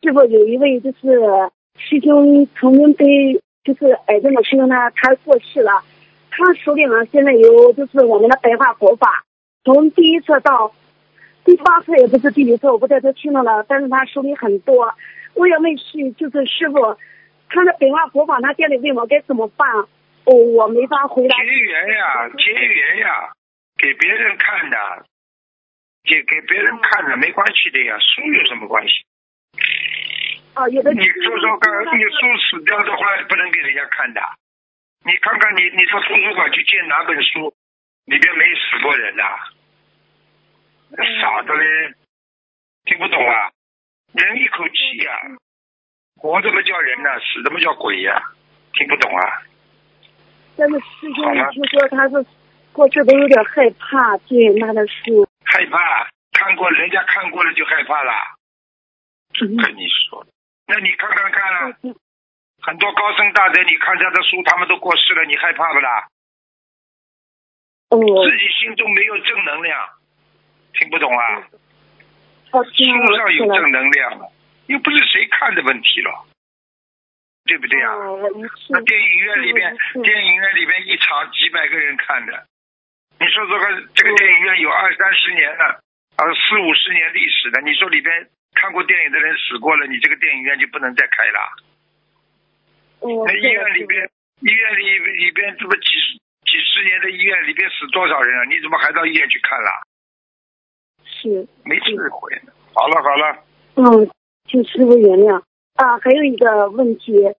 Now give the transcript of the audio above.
师傅有一位就是师兄曾经被就是癌症的师兄呢，他过世了，他手里呢现在有就是我们的白话佛法，从第一册到第8册也不是第9册，我不在这听到了，但是他手里很多。我要问就是师傅，他的白话佛法他店里问我该怎么办，我没法回答。 结缘呀，给别人看的，给别人看的没关系的呀，书有什么关系？ 有的你说说看，你书死掉的话不能给人家看的。你看看你到图书馆去借哪本书，里边没死过人的，傻的嘞，听不懂啊？人一口气呀，活着不叫人呐，死的不叫鬼呀，听不懂啊？ 但是师兄听说他是过去都有点害怕借他的书。 害怕，人家看过了就害怕了。跟你说，那你看啊，很多高僧大德，你看他的书，他们都过世了，你害怕不啦？自己心中没有正能量，听不懂啊？书上有正能量，又不是谁看的问题了，对不对啊？那电影院里面一场几百个人看的，你说这个电影院有20-30年了，40-50年历史的，你说里边看过电影的人死过了，你这个电影院就不能再开了？那医院里边这么几十年的医院里边死多少人啊？你怎么还到医院去看了？ 是没智慧。好了。 请师傅原谅啊。还有一个问题，